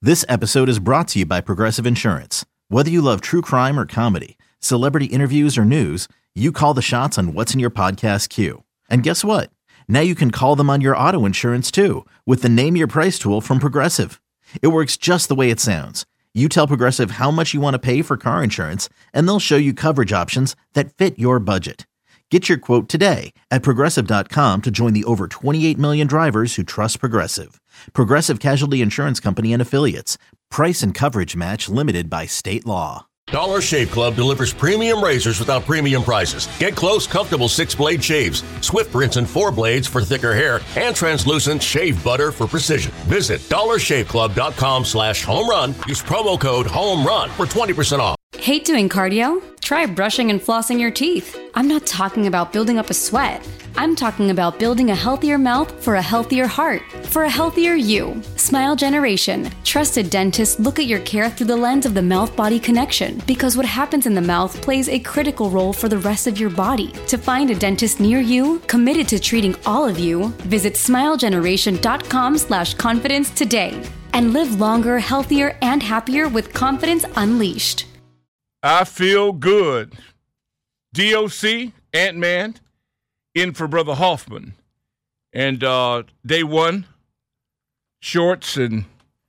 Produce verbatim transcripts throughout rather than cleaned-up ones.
This episode is brought to you by Progressive Insurance. Whether you love true crime or comedy, celebrity interviews or news, you call the shots on what's in your podcast queue. And guess what? Now you can call them on your auto insurance too with the Name Your Price tool from Progressive. It works just the way it sounds. You tell Progressive how much you want to pay for car insurance, and they'll show you coverage options that fit your budget. Get your quote today at Progressive dot com to join the over twenty-eight million drivers who trust Progressive. Progressive Casualty Insurance Company and Affiliates. Price and coverage match limited by state law. Dollar Shave Club delivers premium razors without premium prices. Get close, comfortable six-blade shaves, Swift rinse and four blades for thicker hair, and translucent shave butter for precision. Visit dollar shave club dot com slash home run. Use promo code HOMERUN for twenty percent off. Hate doing cardio? Try brushing and flossing your teeth. I'm not talking about building up a sweat. I'm talking about building a healthier mouth for a healthier heart, for a healthier you. Smile Generation. Trusted dentists look at your care through the lens of the mouth-body connection, because what happens in the mouth plays a critical role for the rest of your body. To find a dentist near you, committed to treating all of you, visit smile generation dot com slash confidence today. And live longer, healthier, and happier with confidence unleashed. I feel good. D O C, Ant-Man, in for Brother Hoffman. And uh, day one, shorts and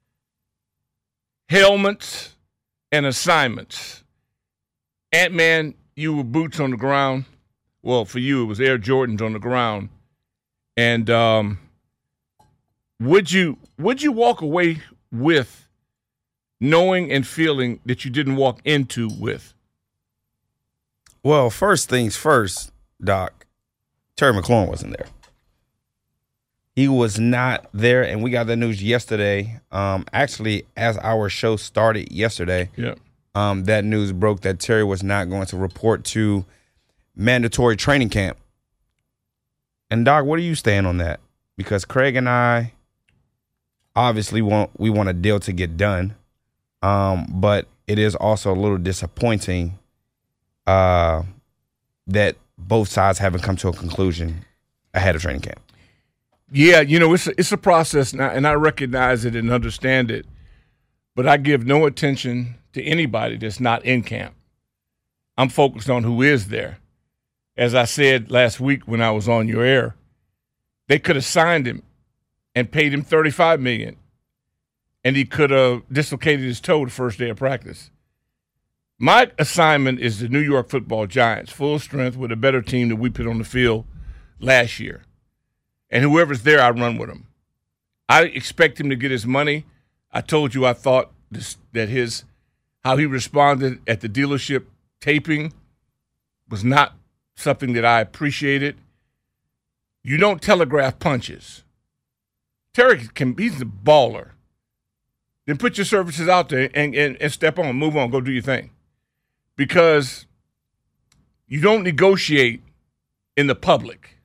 helmets and assignments. Ant-Man, you were boots on the ground. Well, for you, it was Air Jordans on the ground. And um, would you would you walk away with knowing and feeling that you didn't walk into with? Well, first things first, Doc, Terry McLaurin wasn't there. He was not there, and we got that news yesterday. Um, actually, as our show started yesterday, yeah. um, that news broke that Terry was not going to report to mandatory training camp. And, Doc, what do you stand on that? Because Craig and I obviously want we want a deal to get done. Um, but it is also a little disappointing uh, that both sides haven't come to a conclusion ahead of training camp. Yeah, you know, it's a, it's a process now, and I recognize it and understand it, but I give no attention to anybody that's not in camp. I'm focused on who is there. As I said last week when I was on your air, they could have signed him and paid him thirty-five million dollars. And he could have dislocated his toe the first day of practice. My assignment is the New York Football Giants, full strength with a better team that we put on the field last year. And whoever's there, I run with him. I expect him to get his money. I told you I thought this, that his how he responded at the dealership taping was not something that I appreciated. You don't telegraph punches. Terry can he's a baller. Then put your services out there and, and, and step on, move on, go do your thing. Because you don't negotiate in the public.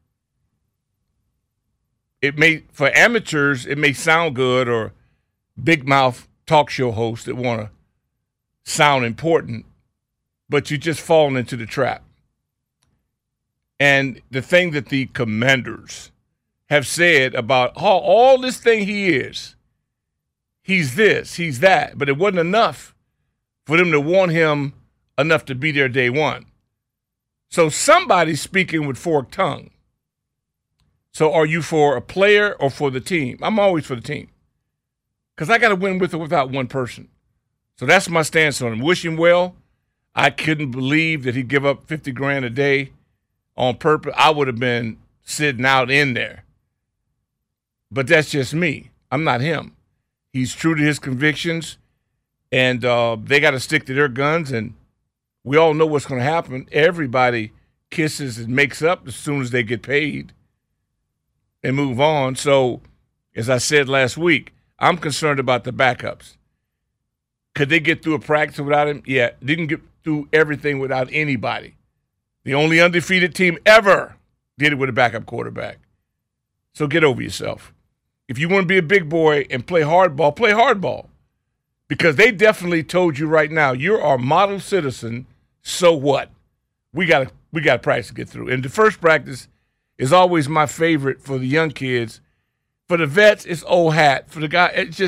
It may, for amateurs, it may sound good, or big mouth talk show hosts that want to sound important, but you're just falling into the trap. And the thing that the Commanders have said about how all this thing he is, he's this, he's that, but it wasn't enough for them to want him enough to be there day one. So somebody's speaking with forked tongue. So are you for a player or for the team? I'm always for the team because I got to win with or without one person. So that's my stance on him. Wish him well. I couldn't believe that he'd give up fifty grand a day on purpose. I would have been sitting out in there. But that's just me. I'm not him. He's true to his convictions, and uh, they got to stick to their guns, and we all know what's going to happen. Everybody kisses and makes up as soon as they get paid and move on. So, as I said last week, I'm concerned about the backups. Could they get through a practice without him? Yeah, didn't get through everything without anybody. The only undefeated team ever did it with a backup quarterback. So get over yourself. If you want to be a big boy and play hardball, play hardball. Because they definitely told you right now, you're our model citizen, so what? We got to we got to practice to get through. And the first practice is always my favorite for the young kids. For the vets, it's old hat. For the guy, it's just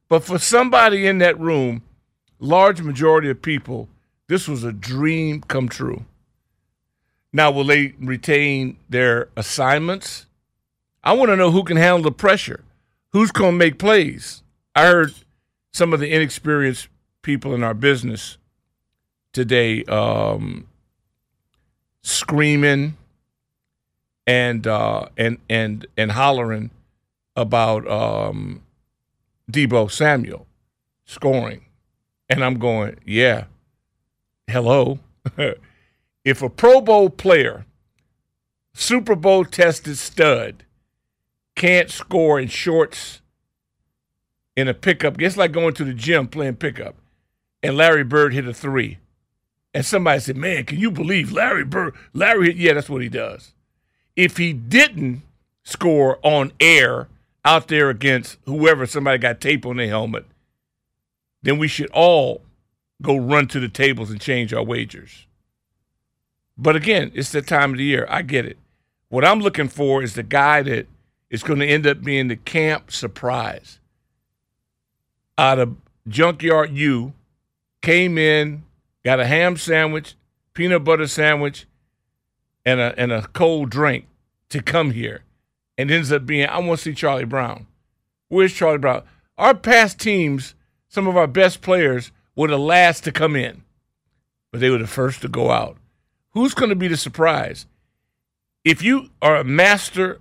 But for somebody in that room, large majority of people, this was a dream come true. Now, will they retain their assignments? I want to know who can handle the pressure. Who's going to make plays? I heard some of the inexperienced people in our business today um, screaming and uh, and and and hollering about um, Deebo Samuel scoring, and I'm going, yeah, hello. If a Pro Bowl player, Super Bowl tested stud, can't score in shorts in a pickup, it's like going to the gym playing pickup, and Larry Bird hit a three. And somebody said, man, can you believe Larry Bird? Larry, yeah, that's what he does. If he didn't score on air out there against whoever, somebody got tape on their helmet, then we should all go run to the tables and change our wagers. But again, it's the time of the year. I get it. What I'm looking for is the guy that is going to end up being the camp surprise. Out of Junkyard U, came in, got a ham sandwich, peanut butter sandwich, and a and a cold drink to come here. And ends up being, I want to see Charlie Brown. Where's Charlie Brown? Our past teams, some of our best players were the last to come in, but they were the first to go out. Who's going to be the surprise? If you are a master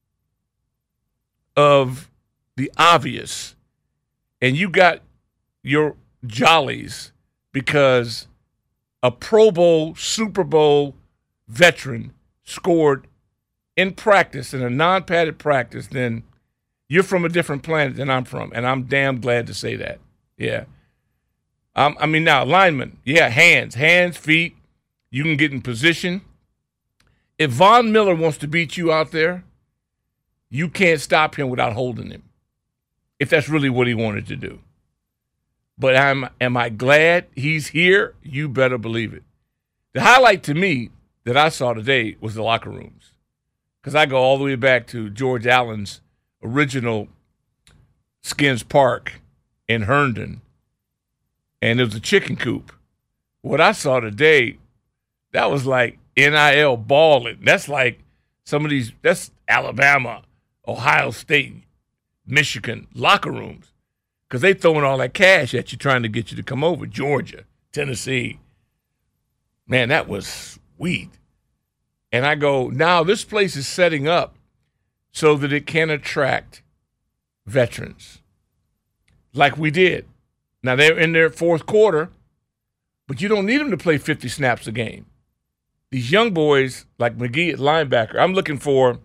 of the obvious and you got your jollies because a Pro Bowl, Super Bowl veteran scored in practice, in a non-padded practice, then you're from a different planet than I'm from, and I'm damn glad to say that. Yeah. Um, I mean, now, linemen, yeah, hands, hands, feet. You can get in position. If Von Miller wants to beat you out there, you can't stop him without holding him, if that's really what he wanted to do. But am, am I glad he's here? You better believe it. The highlight to me that I saw today was the locker rooms, because I go all the way back to George Allen's original Skins Park in Herndon, and it was a chicken coop. What I saw today, that was like N I L balling. That's like some of these, that's Alabama, Ohio State, Michigan locker rooms, because they throwing all that cash at you trying to get you to come over. Georgia, Tennessee. Man, that was sweet. And I go, now this place is setting up so that it can attract veterans like we did. Now, they're in their fourth quarter, but you don't need them to play fifty snaps a game. These young boys, like McGee at linebacker, I'm looking for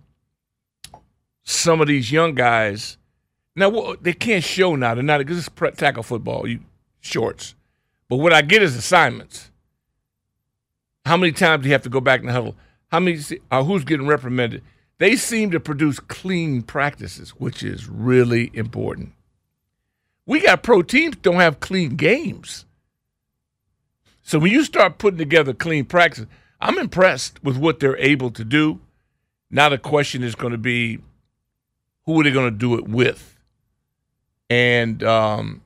some of these young guys. Now, well, they can't show now. They're not, because it's pre- tackle football, you shorts. But what I get is assignments. How many times do you have to go back in the huddle? How many, uh, who's getting reprimanded? They seem to produce clean practices, which is really important. We got pro teams don't have clean games. So when you start putting together clean practices, I'm impressed with what they're able to do. Now the question is going to be, who are they going to do it with? And um,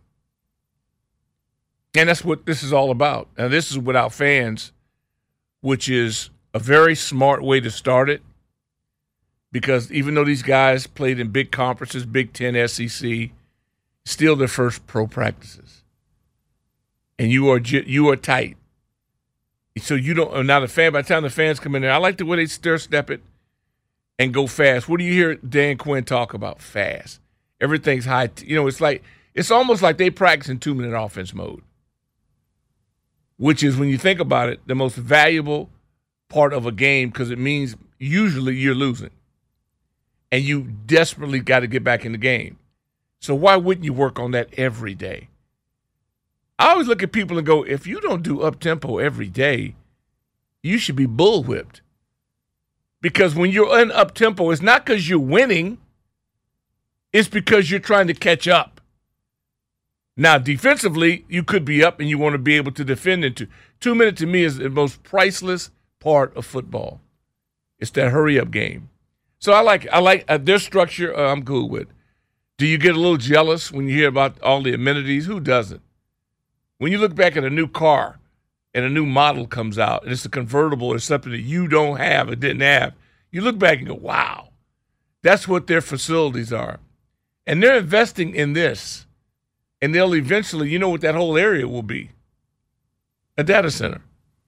and that's what this is all about. Now this is without fans, which is a very smart way to start it, because even though these guys played in big conferences, Big Ten, S E C, still their first pro practices. And you are you are tight. So you don't, now the fan, by the time the fans come in there, I like the way they stir step it and go fast. What do you hear Dan Quinn talk about? Fast. Everything's high. You know, it's like, it's almost like they practice in two-minute offense mode, which is, when you think about it, the most valuable part of a game, because it means usually you're losing and you desperately got to get back in the game. So why wouldn't you work on that every day? I always look at people and go, if you don't do up-tempo every day, you should be bullwhipped. Because when you're in up-tempo, it's not because you're winning. It's because you're trying to catch up. Now, defensively, you could be up and you want to be able to defend into. Two minutes to me is the most priceless part of football. It's that hurry-up game. So I like I like uh, their structure. Uh, I'm good with. Do you get a little jealous when you hear about all the amenities? Who doesn't? When you look back at a new car and a new model comes out, and it's a convertible or something that you don't have or didn't have, you look back and go, wow, that's what their facilities are. And they're investing in this. And they'll eventually, you know what that whole area will be? A data center.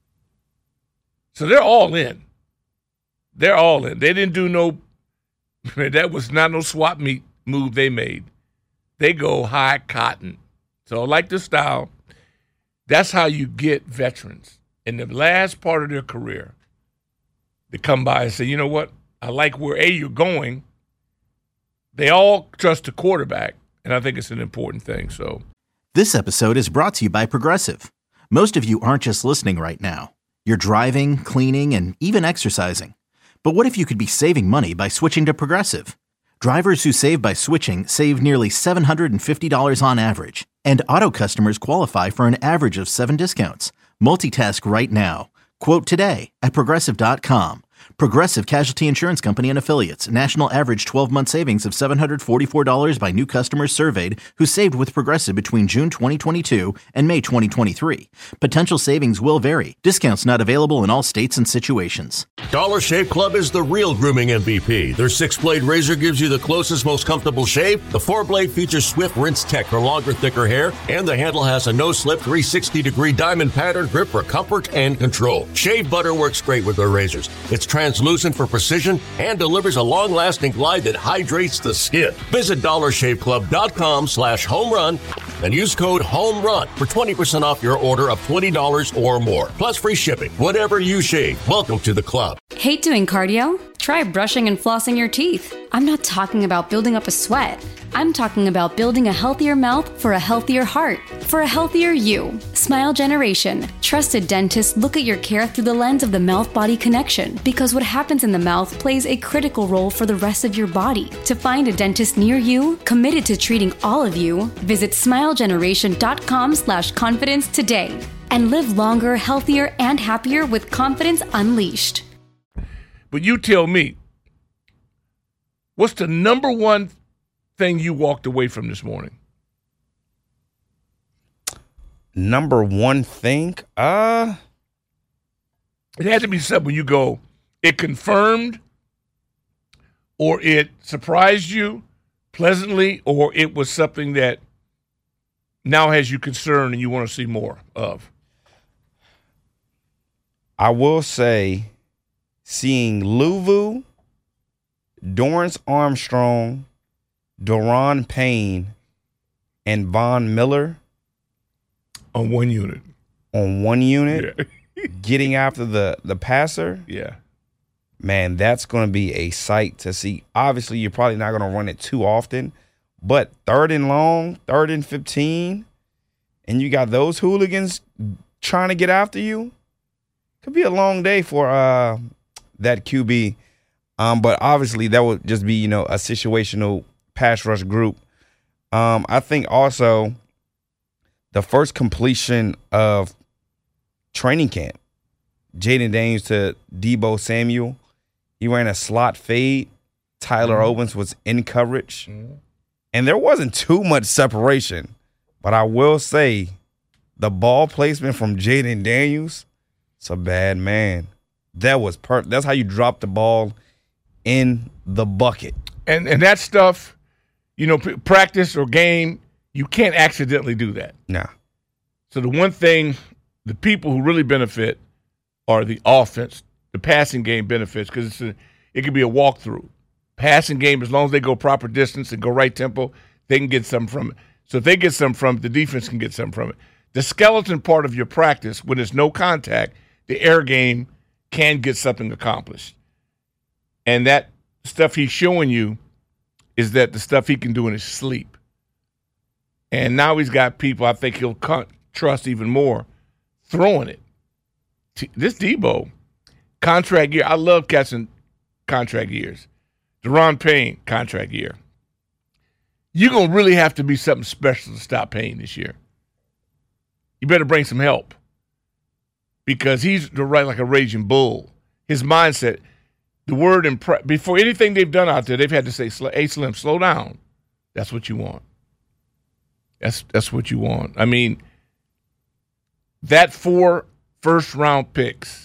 So they're all in. They're all in. They didn't do no, that was not no swap meet move they made. They go high cotton. So I like the style. That's how you get veterans in the last part of their career to come by and say, you know what, I like where A, you're going. They all trust the quarterback, and I think it's an important thing. So, This episode is brought to you by Progressive. Most of you aren't just listening right now. You're driving, cleaning, and even exercising. But what if you could be saving money by switching to Progressive? Drivers who save by switching save nearly seven hundred fifty dollars on average. And auto customers qualify for an average of seven discounts. Multitask right now. Quote today at Progressive dot com. Progressive Casualty Insurance Company and Affiliates. National average twelve-month savings of seven hundred forty-four dollars by new customers surveyed who saved with Progressive between June twenty twenty-two and May twenty twenty-three. Potential savings will vary. Discounts not available in all states and situations. Dollar Shave Club is the real grooming M V P. Their six-blade razor gives you the closest, most comfortable shave. The four-blade features Swift Rinse Tech for longer, thicker hair. And the handle has a no-slip three hundred sixty degree diamond pattern grip for comfort and control. Shave butter works great with their razors. It's translucent for precision and delivers a long-lasting glide that hydrates the skin. Visit dollar shave club dot com slash home run and use code HOMERUN for twenty percent off your order of twenty dollars or more. Plus free shipping. Whatever you shave, welcome to the club. Hate doing cardio? Try brushing and flossing your teeth. I'm not talking about building up a sweat. I'm talking about building a healthier mouth for a healthier heart, for a healthier you. Smile Generation. Trusted dentists look at your care through the lens of the mouth-body connection because what happens in the mouth plays a critical role for the rest of your body. To find a dentist near you, committed to treating all of you, visit smile generation dot com slash confidence today and live longer, healthier, and happier with confidence unleashed. But you tell me, what's the number one thing you walked away from this morning? Number one thing? Uh, It had to be something you go, it confirmed, or it surprised you pleasantly, or it was something that now has you concerned and you want to see more of. I will say seeing Luvu, Dorrance Armstrong, Daron Payne, and Von Miller On one unit. on one unit Yeah. getting after the, the passer, Yeah. man, that's going to be a sight to see. Obviously, you're probably not going to run it too often, but third and long, third and fifteen, and you got those hooligans trying to get after you, could be a long day for uh, that Q B. Um, but obviously, that would just be, you know, a situational pass rush group. Um, I think also the first completion of training camp, Jaden Daniels to Deebo Samuel. He ran a slot fade. Tyler mm-hmm. Owens was in coverage. Mm-hmm. And there wasn't too much separation. But I will say the ball placement from Jaden Daniels, it's a bad man. That was per- That's how you drop the ball in the bucket. And and that stuff, you know, p- practice or game, you can't accidentally do that. Nah. So the one thing, the people who really benefit are the offense. The passing game benefits because it's a, it could be a walkthrough. Passing game, as long as they go proper distance and go right tempo, they can get something from it. So if they get something from it, the defense can get something from it. The skeleton part of your practice, when there's no contact, the air game can get something accomplished. And that stuff he's showing you is that the stuff he can do in his sleep. And now he's got people I think he'll trust even more throwing it. This Deebo, contract year, I love catching contract years. Daron Payne, contract year. You're going to really have to be something special to stop Payne this year. You better bring some help because he's right like a raging bull. His mindset, the word in pre- before anything they've done out there, they've had to say, hey, Slim, slow down. That's what you want. That's that's what you want. I mean, that four first-round picks,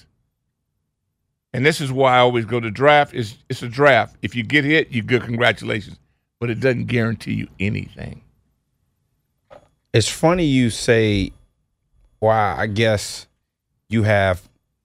and this is why I always go to draft, is it's a draft. If you get hit, you good, congratulations. But it doesn't guarantee you anything. It's funny you say, well, I guess you have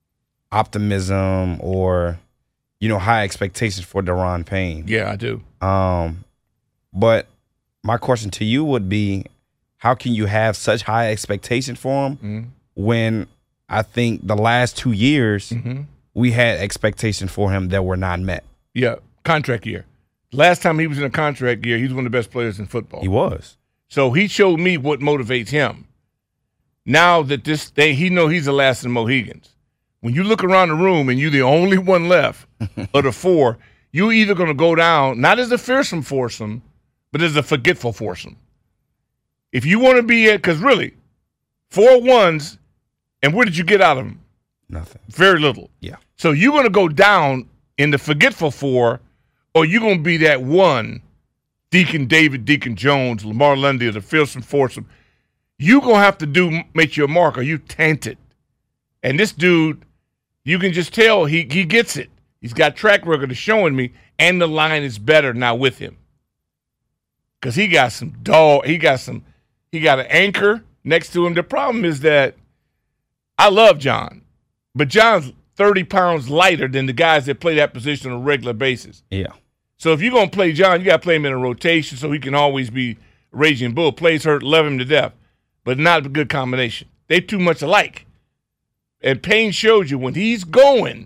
optimism or, you know, high expectations for Daron Payne. Yeah, I do. Um, but my question to you would be, how can you have such high expectations for him mm-hmm. when I think the last two years mm-hmm. we had expectations for him that were not met? Yeah, contract year. Last time he was in a contract year, he's one of the best players in football. He was. So he showed me what motivates him. Now that this thing, he know he's the last of the Mohegans. When you look around the room and you're the only one left of the four, you're either going to go down, not as a fearsome foursome, but as a forgetful foursome. If you want to be at, because really, four ones, and what did you get out of them? Nothing. Very little. Yeah. So you're going to go down in the forgetful four, or you're going to be that one, Deacon David, Deacon Jones, Lamar Lundy, or the fearsome foursome. You're going to have to do make your mark, or you tainted. And this dude, you can just tell he he gets it. He's got track record of showing me, and the line is better now with him. Because he got some dog, he got some, he got an anchor next to him. The problem is that I love John, but John's thirty pounds lighter than the guys that play that position on a regular basis. Yeah. So if you're going to play John, you got to play him in a rotation so he can always be raging bull. Plays hurt, love him to death, but not a good combination. They too much alike. And Payne showed you when he's going,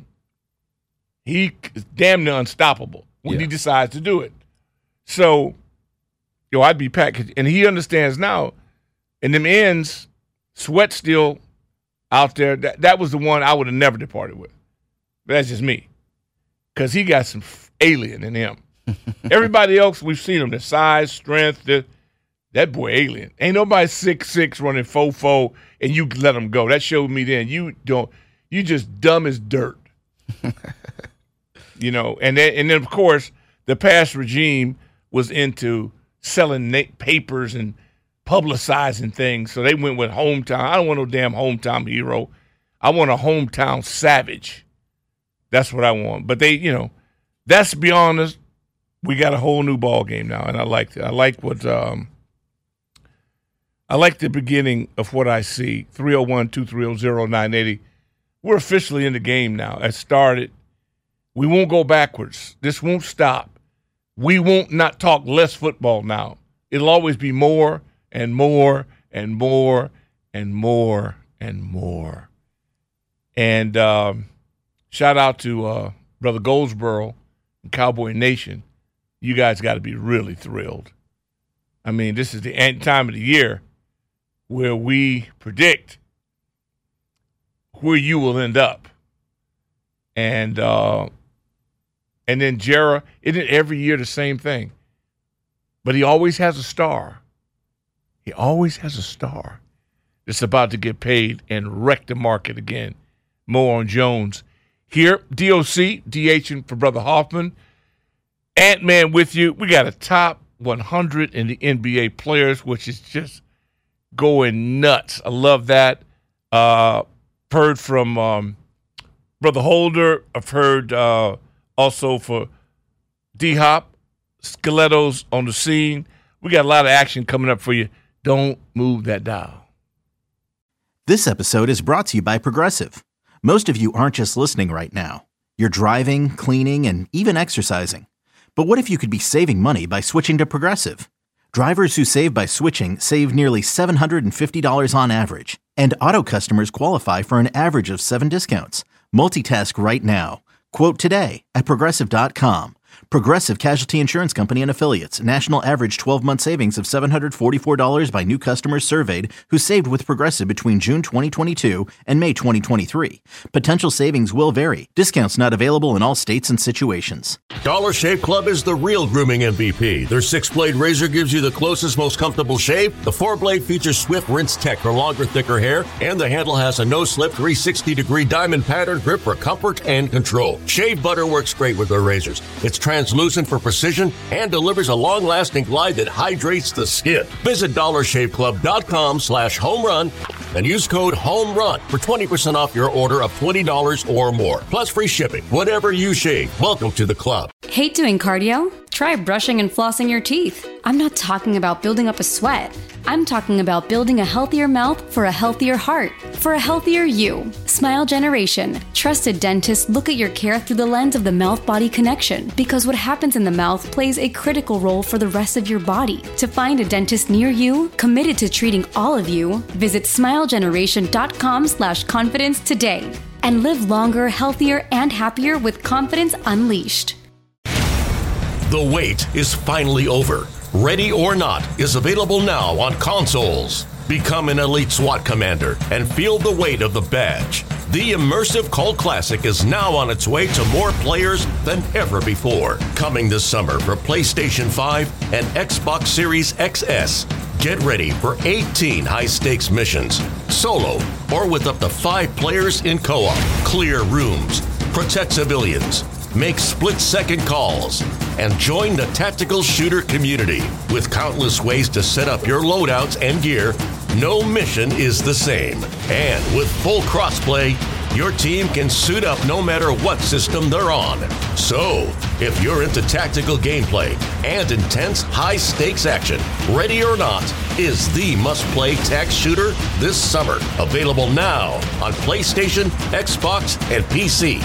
he is damn near unstoppable when yeah. he decides to do it. So, yo, I'd be packed. And he understands now, and them ends, Sweat still out there. That, that was the one I would have never departed with. But that's just me. Because he got some alien in him. Everybody else, we've seen him, the size, strength, the, that boy alien. Ain't nobody six six running four four, and you let him go. That showed me then you don't, you just dumb as dirt. You know, and then, and then, of course, the past regime was into selling na- papers and publicizing things, so they went with hometown. I don't want no damn hometown hero. I want a hometown savage. That's what I want. But they, you know, that's beyond us. We got a whole new ball game now, and I like it. I like what um, I like the beginning of what I see. three oh one, two three oh, oh nine eight oh. We're officially in the game now. It started. We won't go backwards. This won't stop. We won't not talk less football now. It'll always be more and more and more and more and more. And um, shout out to uh, Brother Goldsboro and Cowboy Nation. You guys got to be really thrilled. I mean, this is the end time of the year where we predict where you will end up. And uh, and then Jera, isn't it every year the same thing? But he always has a star. He always has a star that's about to get paid and wreck the market again. More on Jones. Here, D O C, DHing for Brother Hoffman. Ant-Man with you. We got a top one hundred in the N B A players, which is just going nuts. I love that. Uh, heard from um, Brother Holder. I've heard uh, also for D-Hop. Stilettos on the scene. We got a lot of action coming up for you. Don't move that dial. This episode is brought to you by Progressive. Most of you aren't just listening right now. You're driving, cleaning, and even exercising. But what if you could be saving money by switching to Progressive? Drivers who save by switching save nearly seven hundred fifty dollars on average. And auto customers qualify for an average of seven discounts. Multitask right now. Quote today at Progressive dot com. Progressive Casualty Insurance Company and Affiliates. National average twelve-month savings of seven hundred forty-four dollars by new customers surveyed who saved with Progressive between June twenty twenty-two and May twenty twenty-three. Potential savings will vary. Discounts not available in all states and situations. Dollar Shave Club is the real grooming M V P. Their six-blade razor gives you the closest, most comfortable shave. The four-blade features Swift Rinse Tech for longer, thicker hair. And the handle has a no-slip three sixty degree diamond pattern grip for comfort and control. Shave butter works great with their razors. It's translucent for precision and delivers a long-lasting glide that hydrates the skin. Visit dollar shave club dot com slash home run and use code HOMERUN for twenty percent off your order of twenty dollars or more, plus free shipping. Whatever you shave, welcome to the club. Hate doing cardio? Try brushing and flossing your teeth. I'm not talking about building up a sweat. I'm talking about building a healthier mouth for a healthier heart, for a healthier you. Smile Generation. Trusted dentists look at your care through the lens of the mouth-body connection, because what happens in the mouth plays a critical role for the rest of your body. To find a dentist near you, committed to treating all of you, visit smile generation dot com slash confidence today. And live longer, healthier, and happier with confidence unleashed. The wait is finally over. Ready or Not is available now on consoles. Become an elite SWAT commander and feel the weight of the badge. The immersive cult classic is now on its way to more players than ever before. Coming this summer for PlayStation five and Xbox Series X S. Get ready for eighteen high-stakes missions, solo or with up to five players in co-op. Clear rooms, protect civilians, make split-second calls, and join the tactical shooter community. With countless ways to set up your loadouts and gear, no mission is the same. And with full crossplay, your team can suit up no matter what system they're on. So, if you're into tactical gameplay and intense high-stakes action, Ready or Not is the must-play tac shooter this summer. Available now on PlayStation, Xbox, and P C.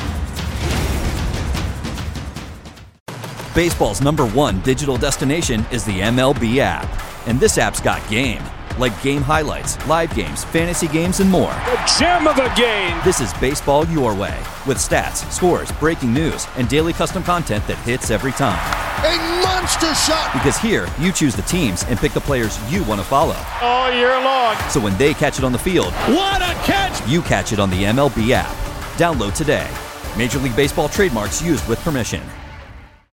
Baseball's number one digital destination is the M L B app. And this app's got game, like game highlights, live games, fantasy games, and more. The gem of a game! This is baseball your way, with stats, scores, breaking news, and daily custom content that hits every time. A monster shot! Because here, you choose the teams and pick the players you want to follow. All year long. So when they catch it on the field, what a catch! You catch it on the M L B app. Download today. Major League Baseball trademarks used with permission.